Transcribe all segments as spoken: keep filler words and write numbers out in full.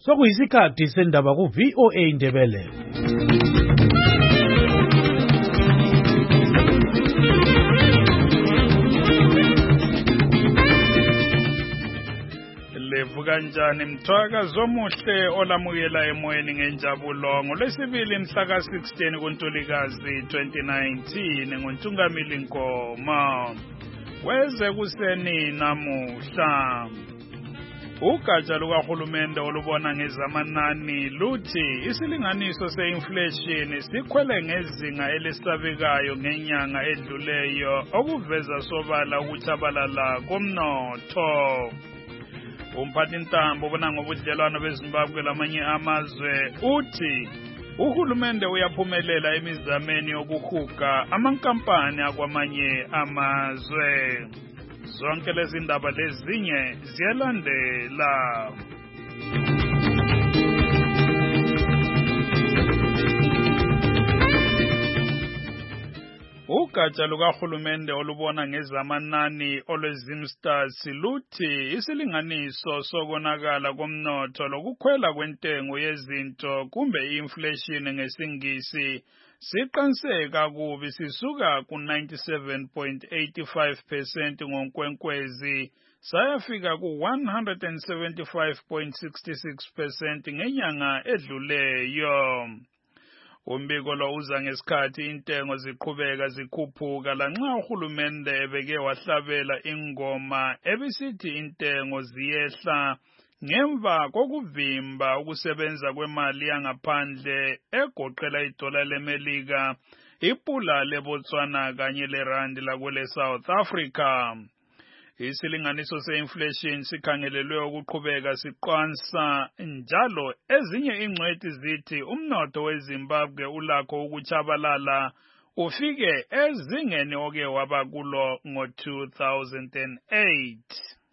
Sokuyisikhathi sendaba ku V O A Indebele. Levuka njani mthwakazi omuhle olamukela emoyeni ngenjabulo ngolwesibili mhla ka sixteen kuNtulikazi twenty nineteen nguNtungamili Nkoma. Weze kuseni namuhla. Ugatsha lukahulumende olubona ngezamanani luthi isilinganiso se-inflation sikhwele ngezinga elisabekayo ngenyanga edluleyo okuveza sobala ukutshabalala komnotho. Umphathintambo ubona ngobudlelwano beZimbabwe lamanye amazwe uthi uhulumende uyaphumelela emizameni yokuhuga amankampani akwamanye amazwe. Zonke lezi ndaba lezinye ziyalandela. Ugatsha lukahulumende olubona ngezamanani olwezimstats luthi isilinganiso sokonakala komnotho lokukhwela kwentengo yezinto kumbe inflation ngesingisi siqiniseka kubi sisuka ku ninety-seven point eight five percent ngoNkwenkwezi sayafika ku one hundred seventy-five point six six percent ngenyanga edluleyo. Umbiko lo uza ngesikhathi intengo ziqhubeka zikhuphuka lanxa uhulumende ebeke wahlabela ingoma ebisithi intengo ziyehla ngemva kokuvimba ukusebenza kwemali yangaphandle egoqela idola leMelika, ipula leBotswana kanye lerandi lakwele South Africa. Isilinganiso se-inflation sikhangelelwe ukuqhubeka siqansa njalo ezinye ingcwethi zithi umnotho weZimbabwe ulakho ukutshabalala ufike ezingeni oke waba kulo ngo two thousand eight.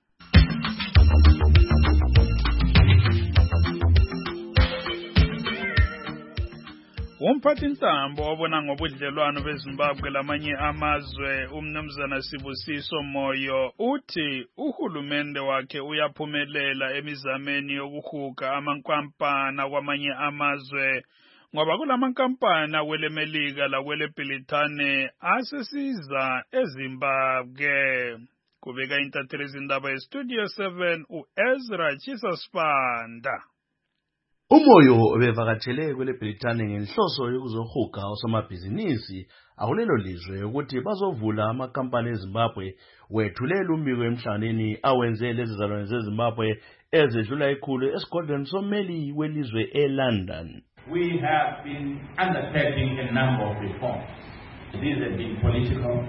Umphathintambo obona ngobudlelwano beZimbabwe lamanye amazwe uMnumzana Sibusiso Moyo uthi uhulumende wakhe uyaphumelela emizameni yokuhuga amankampani kwamanye amazwe ngoba kulamankampani akweleMelika lakweleBrithani asesiza eZimbabwe. Kubeka intatheli izindaba eStudio seven uEzra Chisaspanda. Umoyo obevakatshele kweleBrithani ngenhloso yokuzohuga osomabhizinisi akulelo lizwe ukuthi bazovula amakampani eZimbabwe wethulela umbiko emhlanganweni awenze lezi zalwane zeZimbabwe ezedlula ikhulu esigodlweni sommeli welizwe eLondon. We have been undertaking a number of reforms. These have been political.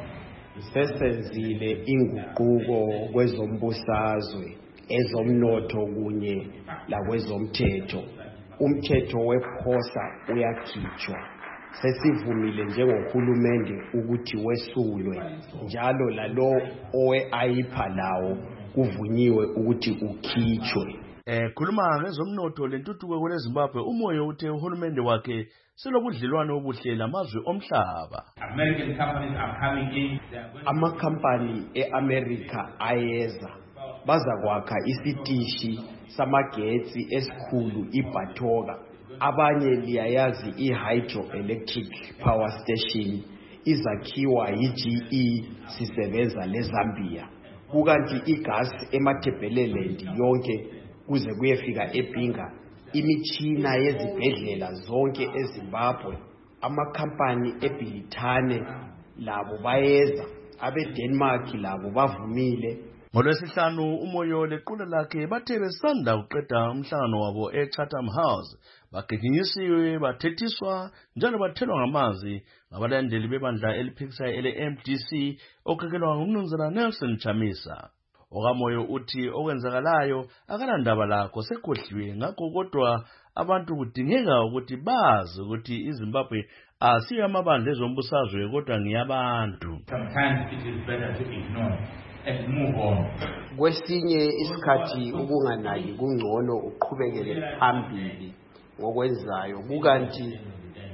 Sesenzile inguquko kwezombusazwe, ezomnotho kunye lakwezomthetho. Umthetho wephosa uyakhitshwa. Sesivumile njengohulumende ukuthi wesulwe njalo lalo owe ayipha lawo kuvunyiwe ukuthi ukhitshwe. Eh khuluma ngezomnotho lentuthuko kweleZimbabwe umoyo uthe uhulumende wakhe selobudlelwano obuhle lamazwe omhlaba. American companies are coming in. Amakhampani eAmerica ayeza bazakwakha isitishi samagetsi esikhulu iBatoga. Abanye liyayazi i-hydroelectric power station izakhiwa yi-G E sisebenza leZambia. Kukanti igas eMatabeleland yonke kuze kuyefika ePinga. Imitshina yezibhedlela zonke eZimbabwe. Amakhampani eBrithani labo bayeza. AbeDenmark labo bavumile. NgoLwesihlanu umoyo lequla lakhe bathe besanda uqeda umhlangano wabo eChatham House bagiginyisiwe bathethiswa njalo bathelwa ngamazi ngabalandeli bebandla eliphikisayo ele-M D C okhekelwa ngumnumzana Nelson Chamisa. Okamoyo uthi okwenzakalayo akalandaba lakho sekhohliwe ngakho kodwa abantu kudingeka ukuthi bazi ukuthi iZimbabwe asiyo amabandla ezombusazwe kodwa ngiyabantu. Sometimes it is better to ignore and move on. Kwesinye isikhathi ukunganaki kungcono uqhubekele phambili ngokwenzayo kukanti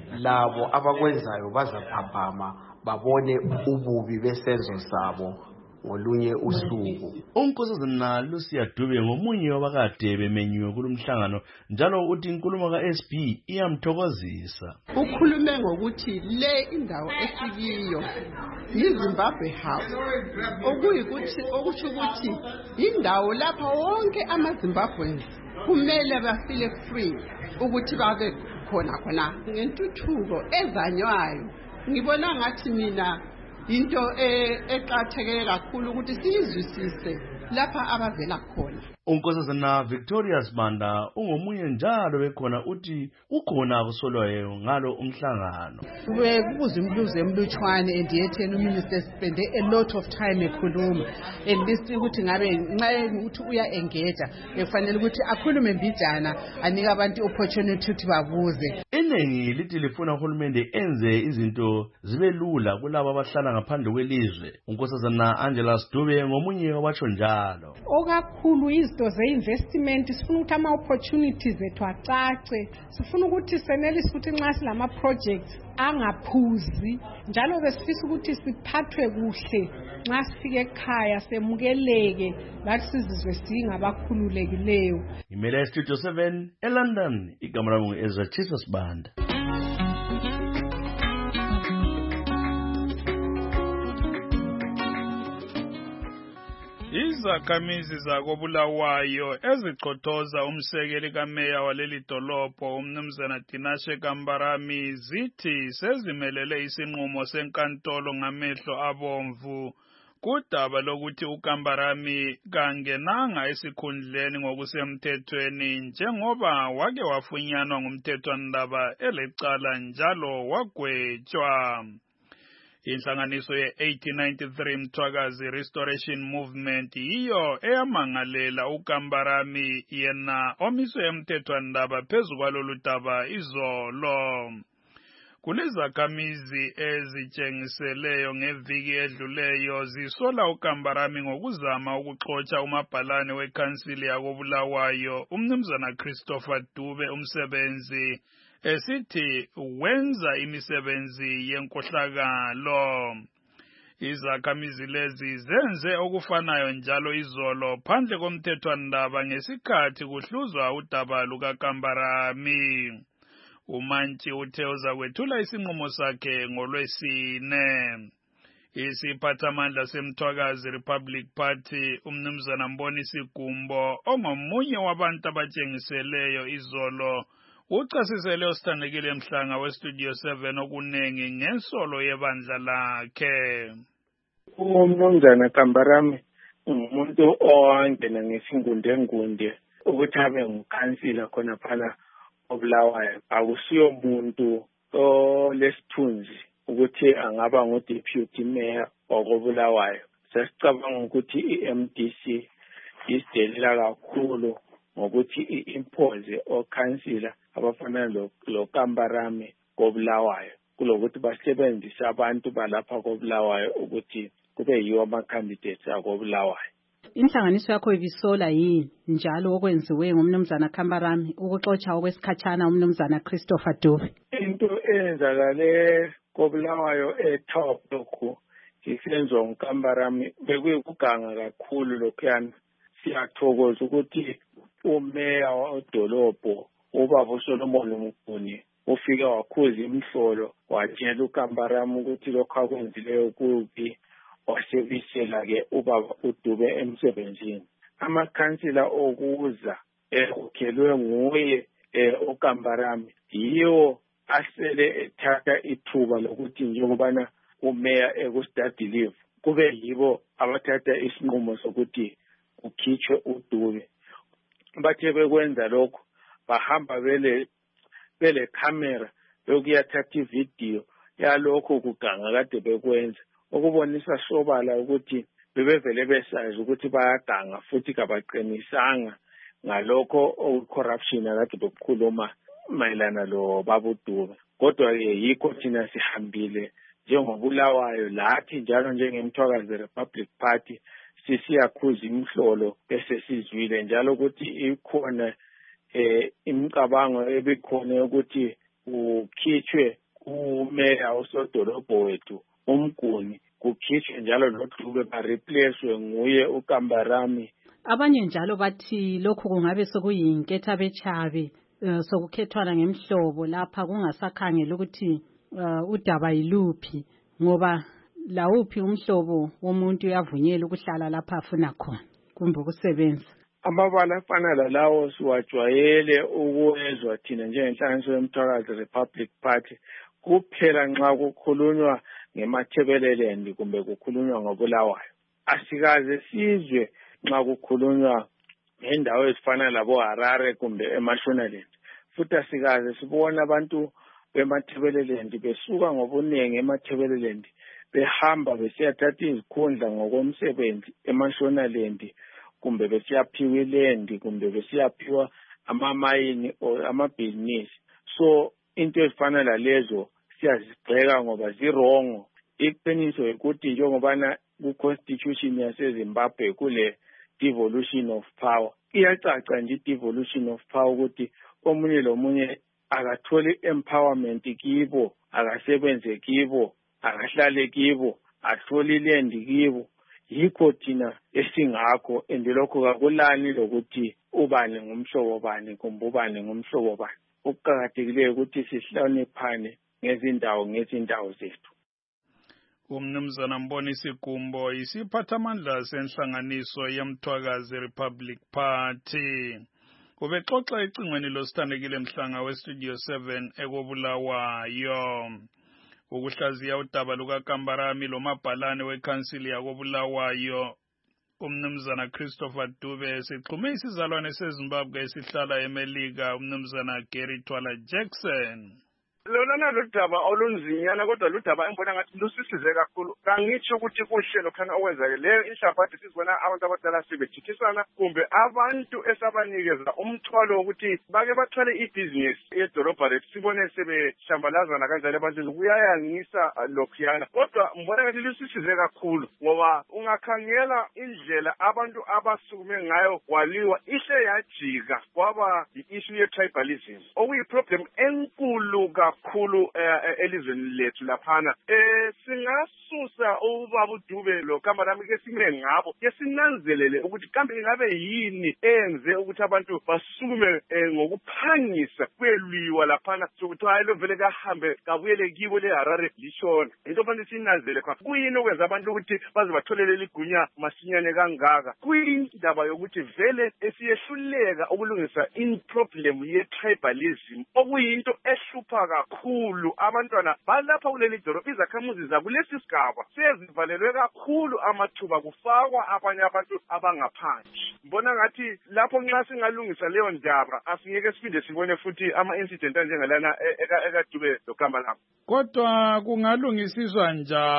labo abakwenzayo bazaphaphama babone ububi besenzo sabo ngolunye usuku. uNkosazana Lucia Dube ngomunye wabakade bemenyiwe kulomhlangano njalo uthi inkulumo ka-S P iyamthokozisa. Ukhulume ngokuthi le indawo esikiyo yiZimbabwe House okuyikuthi okusho ukuthi indawo lapha wonke amaZimbabweans kumele bafile free ukuthi babe khona khona ngentuthuko ezanywayo. Ngibona ngathi mina into eqatheke kakhulu ukuthi sizwisise lapha abavela khona. uNkosazana Victoria Sibanda ungomunye njalo bekhona uthi ukhona akusolwayo ngalo umhlangano. Kube kubuza imbuzo emlutshwane endiyetheni uminister spende a lot of time ekhuluma and list ukuthi ngabe nxa ukuthi uya engage efanele ukuthi akhulume mbijana anika abantu opportunity ukuthi babuze. Iningi lithi lifuna uhulumende enze izinto zibe lula kulabo abahlala ngaphandle kwelizwe. uNkosazana Angela Dube ngomunye wabatsho njalo. Okakhulu izinto ze-investment sifuna ukuthi ama-opportunities ethu acace, sifuna ukuthi senelise ukuthi nxa silama projects angaphuzi njalo besifisa ukuthi siphathwe kuhle nxa sifike ekhaya semukeleke bathi sizizwe singabakhululekileyo. Imela Studio seven eLondon, igama lami ngu-Ezra Chiswa Sibanda. Izakhamizi zakobulawayo ezichothoza umsekeli kameya waleli dolobho umnumzana Tinashe Kambarami zithi sezimelele isinqumo senkantolo ngamehlo abomvu kudaba lokuthi uKambarami kangenanga esikhundleni ngokusemthethweni njengoba wake wafunyanwa ngumthethwandaba elecala njalo wagwetshwa. Inhlanganiso ye eighteen ninety-three Mthwakazi Restoration Movement iyo eyamangalela uKambarami yena omiswe emthethwandaba phezu kwalolu daba izolo. Kulezakhamizi ezitshengiseleyo ngeviki edluleyo zisola uKambarami ngokuzama ukuxotsha umabhalane wekhansili yakobulawayo umnumzana Christopher Dube umsebenzi esithi wenza imisebenzi yenkohlakalo. Izakhamizi lezi zenze okufanayo njalo izolo phandle komthethwandaba ngesikhathi kuhluzwa udaba lukaKambarami. uMantshi uthe uzakwethula isinqumo sakhe ngolwesine. Isiphathamandla seMthwakazi Republic Party umnumzana Mbonisi Gumbo ongomunye wabantu abatshengiseleyo izolo uchasisele osithandekile Mhlanga weStudio seven okunengi ngensolo yebandla lakhe. Umnumzana Kambarami umuntu owangena ngesingunde ngunde ukuthi abe ngukhansila khona phana obulawayo. Akusiyo umuntu olesithunzi ukuthi angaba ngu-deputy mayor wakobulawayo. Sasicabanga ukuthi i-M D C isidelela kakhulu ngokuthi i-impose okhansila abafana lo Kambarami kobulawayo kulokuthi basebenzise abantu balapha kobulawayo ukuthi kube yiwo ama-candidates akobulawayo. Inhlanganiso yakho ibisola yini njalo okwenziwe ngumnumzana Kambarami ukuxotsha okwesikhatshana umnumzana Christopher Dube? Into eyenzakale kobulawayo etop lokhu isenziwa nguKambarami bekuyikuganga kakhulu lokhuyana. Siyathokoza ukuthi umeya wedolobho ubaba uSolomon Mkhuni ufike wakhuza imhlolo watshela uKambarami ukuthi lokho akwenzileyo kubi wasebisela-ke ubaba uDube emsebenzini. Amakhansila okuza ekukhelwe nguye uKambarami yiwo asele ethatha ithuba lokuthi njengobana umeya ekustudy leave kube yibo abathatha isinqumo sokuthi kukhitshwe uDube. Bathe bekwenza lokho bahamba bele bele camera bekuyathatha ivideo yalokho kuganga kade bekwenza okubonisa sobala ukuthi bebevele besazi ukuthi bayaganga futhi kabaqinisanga ngalokho ocorruption akade bokukhuluma mayelana lo babuDube. Kodwa ke yikho thina sihambile njengobulawayo lathi njalo njengeMthwakazi Republic Party sisiyakhuza imhlolo bese sizwile njalo ukuthi ikhona eh imicabango ebikhona ukuthi ukhitshwe umeya osodolobho wethu uMguni kukhishwe njalo noDube bareplacewe nguye uKambarami. Abanye njalo bathi lokhu kungabe sokuyinketha bechabe uh, sokukhethwana ngemhlobo lapha kungasakhangela ukuthi uh, udaba yiluphi ngoba lawuphi umhlobo womuntu uyavunyelwa ukuhlala lapha afuna khona kumbe ukusebenza. Amabala afana lalawo siwajwayele ukuwezwa thina njengenhlanganiso yomthwakazi Republic Party kuphela nxa kukhulunywa ngemathebeleland kumbe kukhulunywa ngobulawayo. Asikaze sizwe nxa kukhulunywa ngendawo ezifana labo Harare kumbe eMashonaland. Futhi asikaze sibona abantu bemathebeleland besuka ngobunengi emathebeleland behamba besiyathatha izikhundla ngokomsebenzi eMashonaland kumbe besiyaphiwa ilendi kumbe besiyaphiwa amamayini or amabhizinisi. So into ezifana lalezo siyazigxeka ngoba zirongo. Iqiniso ukuthi njengobana ku-constitution yaseZimbabwe kule devolution of power iyacaca nje devolution of power ukuthi omunye lomunye akathole empowerment kibo, akasebenze kibo, akahlale kibo, athole ilendi kibo. Yikho thina esingakho endilokho kakulani lokuthi ubani ngumhlobo bani kumbe ubani ngumhlobo bani. Ukuqakathekileyo ukuthi sihloniphane ngezindawo ngezindawo zethu. Umnumzana Mbonisi Gumbo isiphathamandla senhlanganiso yemthwakazi Republic Party. Ubexoxa ecingweni losithandekile Mhlanga weStudio seven ekobulawayo. Ukuhlaziya udaba lukaKambarami lomabhalane wekhansili yakobulawayo umnumzana Christopher Dube sixhume isizalwane seZimbabwe esihlala eMelika umnumzana Gary Twala Jackson. Lona naludaba olunzinyana kodwa ludaba engibona ngathi lusisize kakhulu. Kangitsho ukuthi kuhle lokhana okwenzake leyo inhlabathi sizibona abantu abadala sebejikisana kumbe abantu esabanikeza umthwalo wokuthi bake bathwale ibhizinisi edolobha lethu sibone sebeshambalazana kanjalo abantu kuyayangisa lokhuyana. Kodwa ngibona ngathi lusisize kakhulu ngoba ungakhangela indlela abantu abasukume ngayo kwaliwa ihle yajika kwaba i-issue ye-tribalism okuyi-problem enkulu kakhulu elizweni lethu laphana. Eh singasusa ubaba uDube lo Kambarami ke sime ngabo ke sinanzelele ukuthi kambe ingabe yini enze ukuthi abantu basukume ngokuphangisa kweliwa laphana sokuthi hayi lo vele kahambe kabuyele kibo le Harare lishona. Into fanele sinanzele kwa kuyini okwenza abantu ukuthi baze batholele ligunya masinyane kangaka. Kuyindaba yokuthi vele esiyehluleka ukulungisa in problem ye tribalism okuyinto ehlupha kakhulu abantwana balapha kuleli dolobha izakhamuzi zakulesi sigaba sezivalelwe kakhulu amathuba kufakwa abanye abantu abangaphandle. Mbona ngathi lapho nxa singalungisa leyo ndaba asingeke siphinde sibone futhi ama incident anjengalana ekaDube loKambarami. Kodwa kungalungisiswa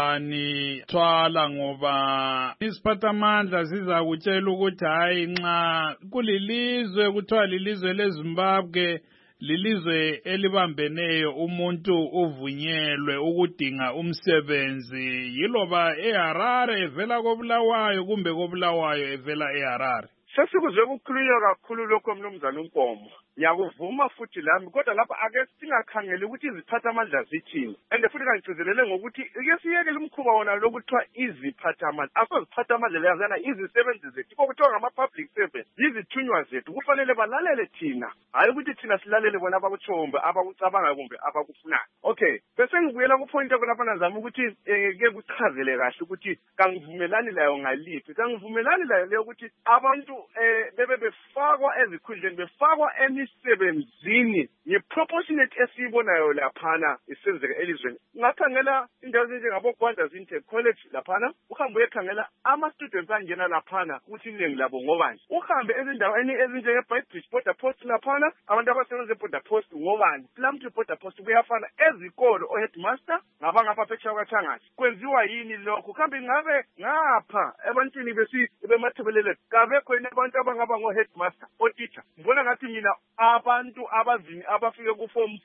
njani Twala ngoba isiphathamandla sizakutshela ukuthi hayi nxa kulilizwe kuthiwa lilizwe leZimbabwe lilizwe elibambeneyo umuntu uvunyelwe ukudinga umsebenzi yiloba eHarare evela kobulawayo kumbe kobulawayo evela eHarare. Sesikuzwe ukukhulunywa kakhulu lokho mnumzana uNkomo. Ngiyakuvuma futhi lami kodwa lapha ake singakhangeli ukuthi iziphathamandla zithini. And futhi kangigcizelele ngokuthi ike siyeke lumkhuba wona lokuthiwa iziphathamandla. Asoziphathamandla lezana izisebenzi zethu. Kokuthiwa ngama public servants. Izithunywa zethu kufanele balalele thina. Hayi ukuthi thina silalele bona abakuchombe abakucabanga kumbe abakufunayo. Okay, bese ngibuyela ku point lapha nazama ukuthi ke kuchazele kahle ukuthi kangivumelani layo ngaliphi. Kangivumelani layo leyo ukuthi abantu eh bebe befakwa ezikhundleni befakwa emisebenzini ye-proportionate esiyibonayo laphana isenzeka elizweni. Ungakhangela indawo ezinjengabo Gwanda Zinte College laphana uhambe uyekhangela ama-students angena laphana ukuthi iningi labo ngobani. Uhambe ezindaweni ezinjenge-Beitbridge Border Post laphana abantu abasebenza e-Border Post ngobani. Plumtree Border Post kuyafana ezikolo o-headmaster ngabangapha phetsheya kwaThangathi. Kwenziwa yini lokho? Kambe ngabe ngapha ebantwini besi bemathebelele kabe khona abantu abangaba ngo-headmaster o-teacher. Mbona ngathi mina abantu abazini abafike ku form four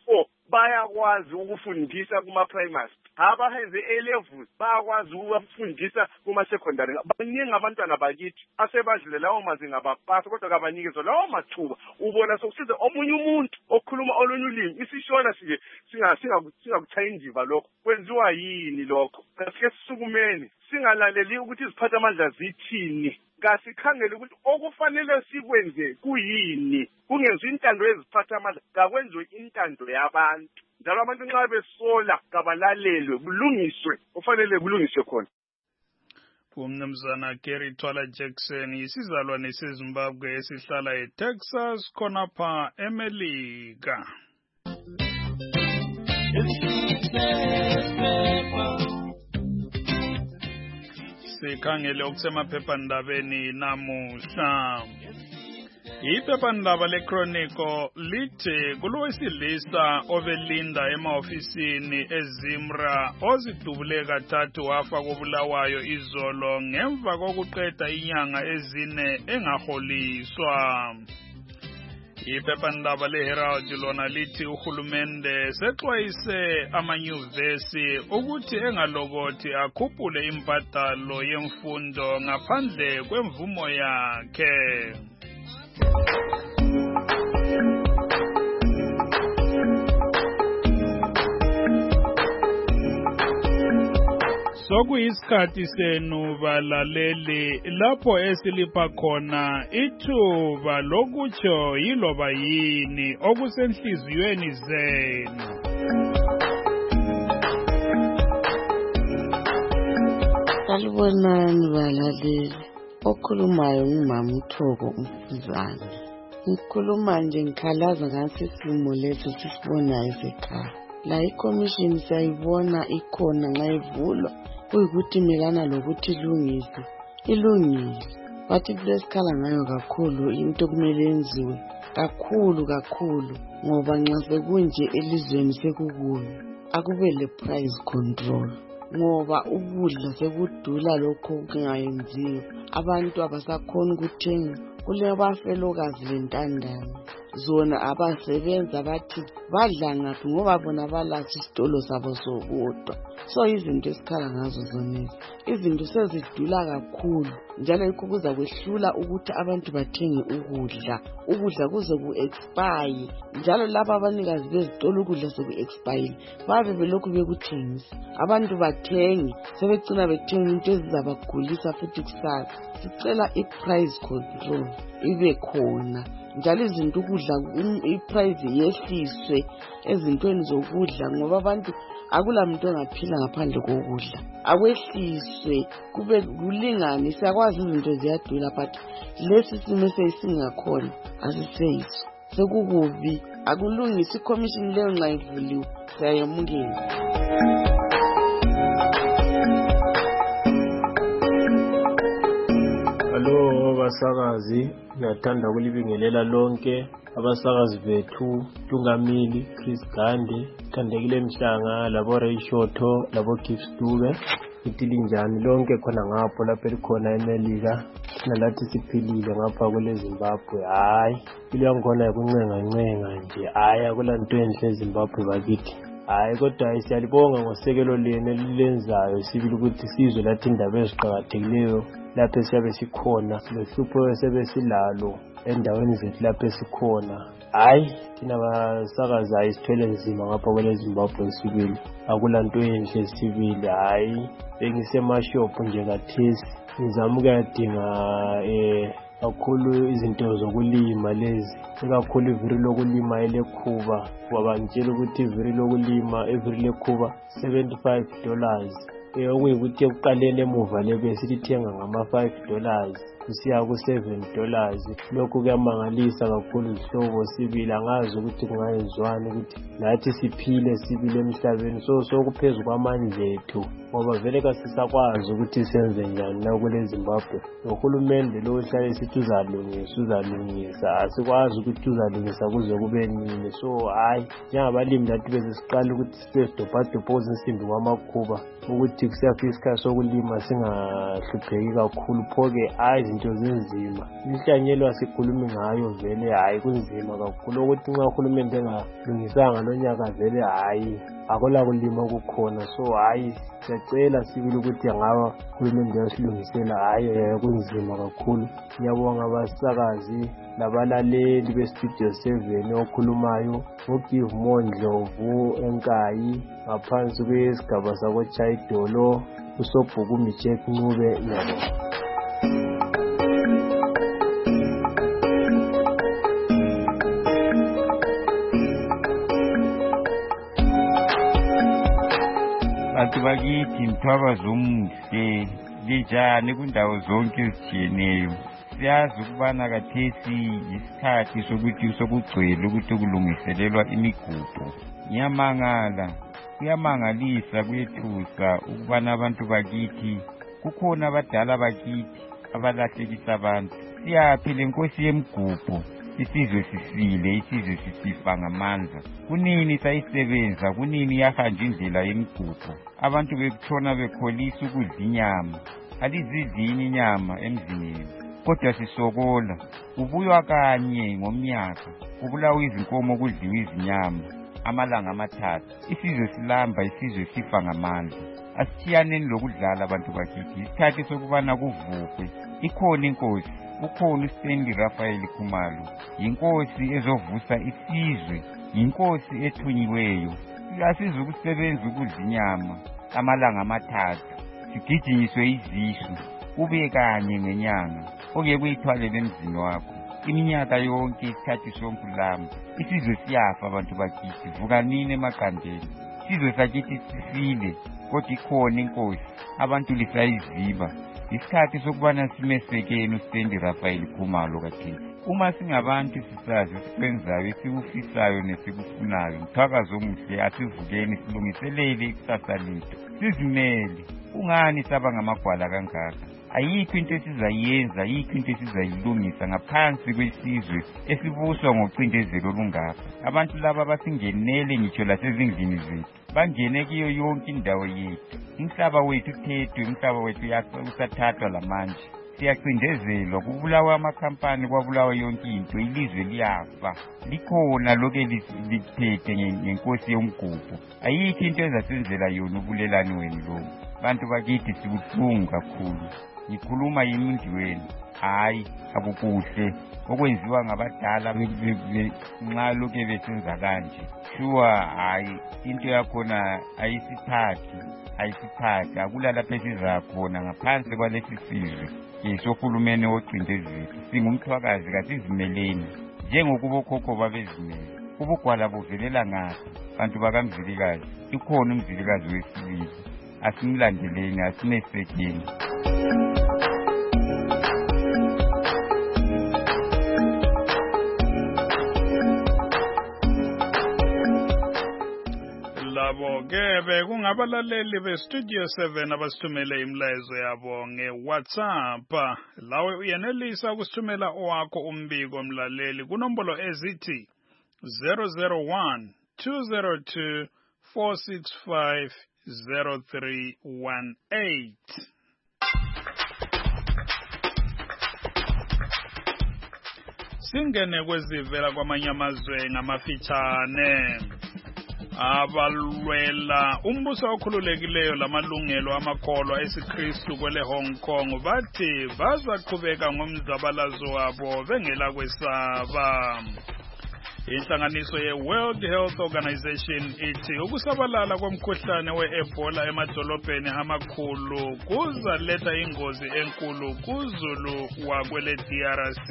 bayakwazi ukufundisa kuma-primaries, abahenze A-levels bayakwazi ukufundisa kuma-secondary. Baningi abantwana bakithi asebadlule lawo mazinga bapasa, kodwa kabanikezwa lawo mathuba. Ubona sokusize omunye umuntu okhuluma olunye ulimi isishona sike singakuthaya indiva lokho. Kwenziwa yini lokho? Kasike sisukumeni singalaleli ukuthi iziphathamandla zithini, kasikhangele ukuthi okufanele sikwenze kuyini. Kungenziwa intando yeziphathamandla, kakwenziwe intando yabantu. Njalo abantu nxa besola kabalalelwe, kulungiswe kufanele kulungiswe khona. Umnumzana Gary Twala Jackson isizalwane seZimbabwe esihlala eTexas khonapha eMelika. Sikhangele okusemaphephandabeni namuhla. Iphephandaba leChronicle lithi kulowesilisa obelinda emaofisini eZimra ozidubule kathathu wafa kobulawayo izolo ngemva kokuqeda inyanga ezine engaholiswa. Iphephandaba leHerald lona lithi uhulumende sexwayise amanyuvesi ukuthi engalokothi akhuphule imbadalo yemfundo ngaphandle kwemvumo yakhe. Sokuyisikhathi senu balaleli lapho esilipha khona ithuba lokutsho yiloba yini okusenhliziyweni zenu. Salibonani balaleli, okhulumayo ngumama uThoko Mfuzane. Ngikhuluma nje ngikhalaza ngase isimo leso sisibonayo sekhaya. La ikomishini sayibona ikhona nxa ivulwa kuyikuthi melana lokuthi ilungise. Ilungile. Bathi kulesikhala ngayo kakhulu into kumele yenziwe. Kakhulu kakhulu ngoba nxa sekunje elizweni sekukuyo. Akube le price control. Ngoba ukudla sekudula lokho kungayenziyo. Abantu abasakhona ukuthenga. Kulebafelokazi lentandane. Zona abasebenza bathi badla ngaphi ngoba bona balathi isitolo sabo sokudwa. So izinto esikhala ngazo zonezi. Izinto sezidula kakhulu njalo yikho kuza kwehlula ukuthi abantu bathenge ukudla. Ukudla kuze ku-expire njalo laba abanikazi bezitolo ukudla soku-expire babe belokhu bekuthengisa. Abantu bathenge sebecina bethenga into ezizabagulisa futhi kusasa. Sicela i-price control ibe khona. Njalo izinto ukudla iprice yehliswe ezintweni zokudla ngoba abantu akulamuntu ongaphila ngaphandle kokudla. Akwehliswe kube kulingane, siyakwazi izinto ziyadula but lesi simo sesingakhona asiseyiso. Sekukubi akulungisi ikomishini leyo nxa ivuliwe siyayemukela. Hello basakazi, ngiyathanda ukulibingelela lonke abasakazi bethu Tungamili, Chris Gandhi, Thandekile Mhlanga, labo Ray Shotho, labo Gift Dube, itilinjani lonke khona ngapho lapho elikhona eMelika nalathi siphilile ngapha kule Zimbabwe. Hayi kuyangikhona kuncenga ncenga nje, hayi akulanto enhle eZimbabwe bakithi. Hayi kodwa siyalibonga ngosekelo lenu elilenzayo sibili ukuthi sizwe lathi indaba eziqhakathekileyo lapho siyabe sikhona, lehlupho sebe silalo endaweni zethu lapho sikhona. Hayi thina basakazayo sithwele nzima ngapha kwele Zimbabwe sibili, akulanto enhle sibili. Hayi bengisemashop nje kathesi ngizama ukuyadinga eh kakhulu izinto zokulima lezi, ikakhulu iviri lokulima elekhuba. Wabangitshela ukuthi iviri lokulima iviri lekhuba seventy-five dollars, eh okuyikuthi ekuqaleni emuva lebe silithenga ngama five dollars kusiya ku seven dollars. Lokho kuyamangalisa kakhulu izihlobo sibili, angazi ukuthi kungayenziwani ukuthi nathi siphile sibile emhlabeni. So so kuphezulu kwamandla ethu ngoba vele kasisakwazi ukuthi senze njani la kule Zimbabwe. Uhulumende lo uhlale sithi uzalungisa uzalungisa, asikwazi ukuthi uzalungisa kuze kube nini. So hayi njengabalimi lathi bese siqala ukuthi sisedobhadobhoza insimbi kwamakhuba ukuthi kusiyafika isikhathi sokulima singahlupheki kakhulu. Phoke hayi izinto zinzima. Inhlanyelo asikhulumi ngayo vele hayi kunzima kakhulu ukuthi nxa uhulumende engalungisanga lonyaka vele hayi akula kulima kukhona. So hayi siyacela sibili ukuthi angaba uhulumende yasilungisela hayi kunzima kakhulu. Ngiyabonga abasakazi labalaleli bestudio seven okhulumayo uGive Mondlovu eNkayi ngaphansi kwesigaba sako Chayidolo uSobhuku Michek Ncube. Ngiyabonga. Bantu bakithi mthwakazi omuhle lijani kundawo zonke ezitshiyeneyo. Siyazi ukubana kathesi isikhathi sokuthi sokugcwele ukuthi kulungiselelwa imigubho. Ngiyamangala, kuyamangalisa kuyethusa ukubana abantu bakithi kukhona abadala bakithi abalahlekisa abantu. Siyaphi le nkosi yemigubho, isizwe sisile, isizwe sisifa ngamandla. Kunini sayisebenza, kunini yahanja indlela yemigubho. Abantu bekutshona bekholisa ukudla inyama, alizidlini inyama emzini. Kodwa sisokola, ubuywa kanye ngomnyaka, kubulawa izinkomo kudliwa izinyama, amalanga amathathu. Isizwe silamba, isizwe sifa ngamandla. Asitshiyaneni lokudlala abantu bakithi, isikhathi sokubana kuvukwe. Ikhona inkosi, ukhona uStanley Raphael Khumalo, yinkosi ezovusa isizwe, yinkosi ethunyiweyo. Asizukusebenza ukudla inyama amalanga amathathu, sigijinyiswe izisu, ube kanye ngenyanga, oke kuyithwalele emzini wakho. Iminyaka yonke isikhathi sonke ulamba, isizwe siyafa abantu bakithi, vukanini emaqandeni. Isizwe sakithi sifile, kodwa ikhona inkosi, abantu lisayiziba. Isikhathi sokubana simesekeni uStanley Raphael Khumalo kathesi. Uma singabantu sisazi sikwenzayo, sikufisayo nesikufunayo, mthwakazi omuhle asivukeni silungiselele ikusasa lethu. Sizimele, ungani saba ngamagwala kangaka? Ayikho into esizayenza, ayikho into esizayilungisa ngaphansi kwesizwe esibuswa ngocindezelo olungaka. Abantu laba basingenele ngitsho lasezindlini zethu, bangene kiyo yonke indawo yethu. Umhlaba wethu uthethwe, umhlaba wethu usathathwa lamanje. Siyacindezelwa, kubulawa amakhampani, kwabulawa yonke into, ilizwe liyafa. Likhona lokho lithethe ngenkosi yomgubho. Ayikho into ezasenzela yona ubulelani wenu lo. Bantu bakithi sibuhlungu kakhulu. Ngikhuluma yimi ndiweni, hayi akukuhle okwenziwa ngabadala nxa lokho besenza kanje. Sure hayi into yakhona ayisithathi, ayisithathi akulala phesiza khona ngaphansi kwalesi sizwe. Yesohulumene ocindezelo, singumthwakazi kasizimeleni njengokuba okhokho babezimele. Ubugwala buvelela ngapha bantu bakamzilikazi, ikhona umzilikazi wesibili. Asimlandeleni, asimesekeni. Labo ke bekungabalaleli bestudio seven abasithumele imlayezo yabo ngeWhatsApp. Lawe uyenelisa ukusithumela owakho umbiko mlaleli kunombolo ezithi zero zero one two zero two four six five zero three one eight. Singene kwezivela kwamanye amazwe ngamafitshane. Abalwela umbuso okhululekileyo lamalungelo amakholwa esiKristu kwele Hong Kong bathi bazaqhubeka ngomzabalazo wabo bengela kwesaba. Inhlanganiso ye-World Health Organization ithi ukusabalala komkhuhlane we-Ebola emadolobheni amakhulu kuzaletha ingozi enkulu kuzulu wakwele D R C.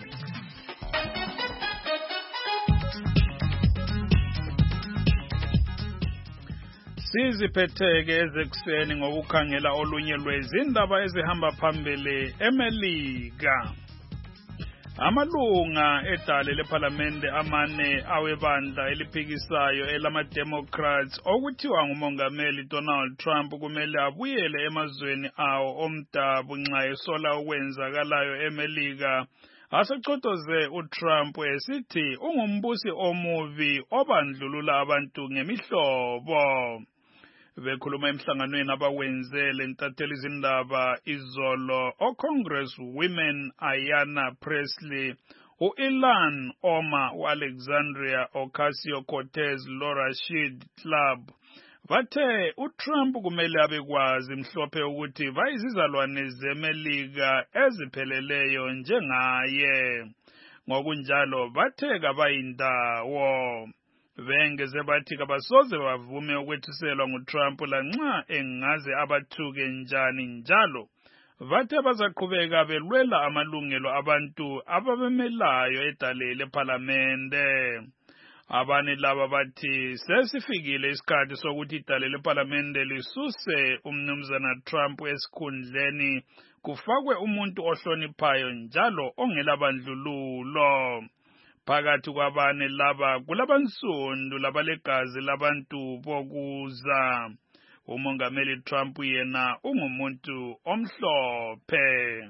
Siziphetheke ezekuseni ngokukhangela olunye lwezindaba ezihamba phambili eMelika. Amalunga edale lePhalamende amane awebandla eliphikisayo elama-Democrats okuthiwa ngumongameli Donald Trump kumele abuyele emazweni awo omdabu nxa esola okwenzakalayo eMelika. Asechotoze uTrump esithi ungumbusi omubi obandlulula abantu ngemihlobo. bekhuluma emhlanganweni abawenzele ntatheli izindaba izolo o-Congress Women Ayanna Presley, u-Ilan Omar, u-Alexandria Ocasio-Cortez, lo-Rashid Tlaib bathe uTrump kumele abekwazi mhlophe ukuthi bayizizalwane zeMelika ezipheleleyo njengaye. Ngokunjalo bathe kabayindawo. Bengeze bathi kabasoze bavume ukwethuselwa nguTrump lanxa engaze abathuke njani njalo. Bathe bazaqhubeka belwela amalungelo abantu ababemelayo edale lePhalamende. Abanye laba bathi sesifikile isikhathi sokuthi idale lePhalamende lisuse umnumzana Trump esikhundleni kufakwe umuntu ohloniphayo njalo ongelabandlululo. Phakathi kwabane laba kulabansundu labalegazi labantu bokuza. Umongameli Trump yena ungumuntu omhlophe.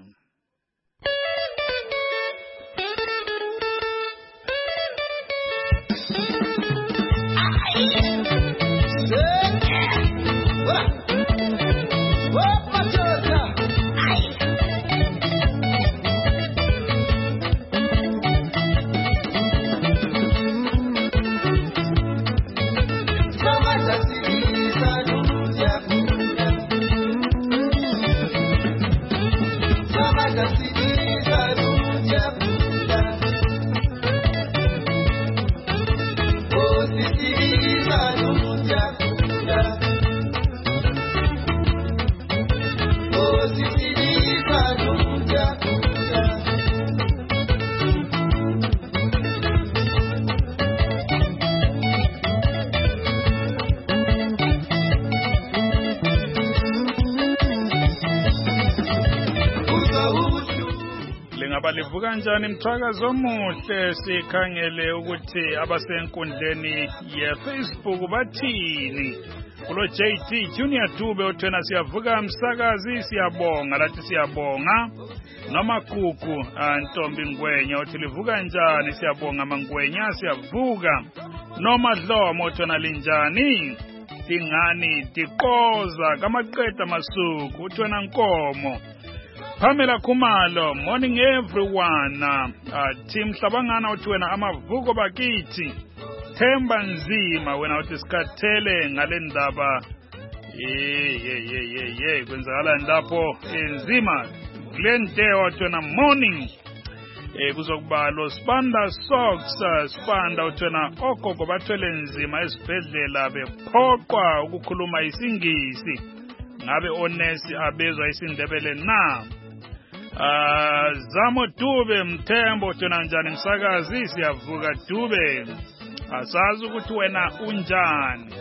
Livuka njani mthakazo omuhle sikhangele ukuthi abasenkundleni ye-Facebook bathini. Kulo J T Junior Dube uthena siyavuka msakazi siyabonga lathi siyabonga. Noma Gugu Ntombi Ngwenya uthi livuka njani siyabonga Mangwenya siyavuka. Noma Dlomo uthena linjani. Dingani diqoza kamaqeda masuku uthena Nkomo. Pamela Khumalo, morning everyone. Uh, Team Hlabangana uthi wena amavuko bakithi. Themba Nzima wena uthi sikhathele ngale ndaba. Eh eh eh eh kwenzakala ndapo enzima. Glendewa uthi wena morning. Eh kuzokuba lo Spanda Socks, uh, Spanda uthi wena ogogo bathwele nzima esibhedlela bephoqwa ukukhuluma isingisi. Ngabe onesi abezwa isindebele na. Uh, Zamo Dube Mthembo tona njani msakazi siyavuka Dube. Asazi ukuthi wena unjani.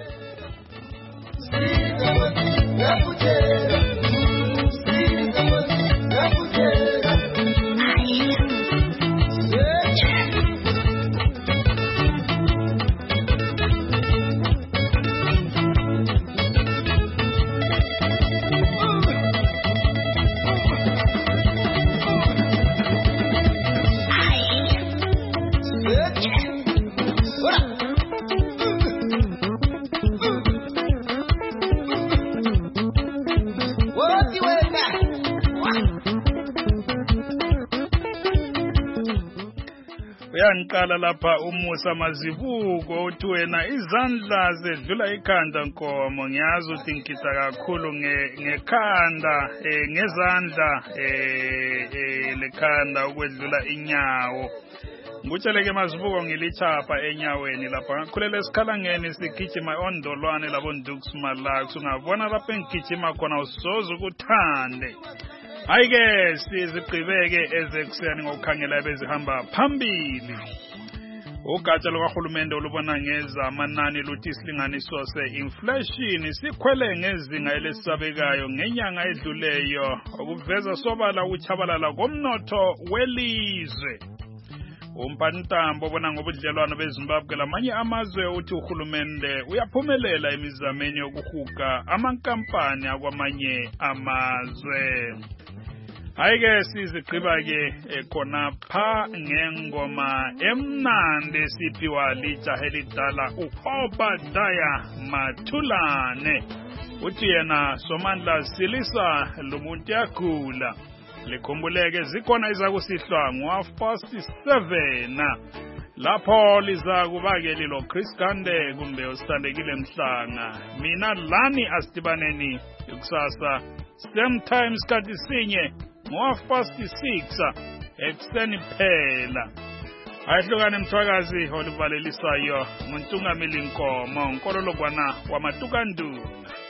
Uyankala lapha uMusa Mazibuko uthi wena izandla zedlula ikhanda Nkomo ngiyazi uthi ngikitha kakhulu ngekhanda eh ngezandla eh lekhanda ukwedlula inyawo. Ngutsheleke Mazibuko ngilichapha enyaweni lapha ngakhulele esikhalangeni sigijima ondolwane labo Ndux Malax ungabona lapha engigijima khona usoze ukuthande. Ayike siziqhibeke ezekuseni ngokukhangela bezihamba phambili. Ugatsha lokahulumende olubona ngeza amanani luthi isilinganiso se-inflation sikhwele ngezinga elesabekayo ngenyanga edluleyo okuveza sobala ukuchabalala komnotho welizwe. Umphantambo bona ngobudlelwano beZimbabwe lamanye amazwe uthi uhulumende uyaphumelela emizameni yokuhuga amankampani akwamanye amazwe. Ayike sizigqiba ke khona pha ngengoma emnandi siphiwa lijaha elidala uObadiah Mathulane uthi yena Somandla Silisa lumuntu yakhula. Likhumbuleke zikhona izakusihlwa ngo half past seven. Lapho liza kubake lilo Chris Gande kumbe usithandekile Mhlanga. Mina lani asidibaneni kusasa same time sikhathi sinye ngo half past six ekuseni phela. Ayihlukane mthwakazi olivalelisayo nguNtungamili Nkomo, Nkololokwana wamaTukandu.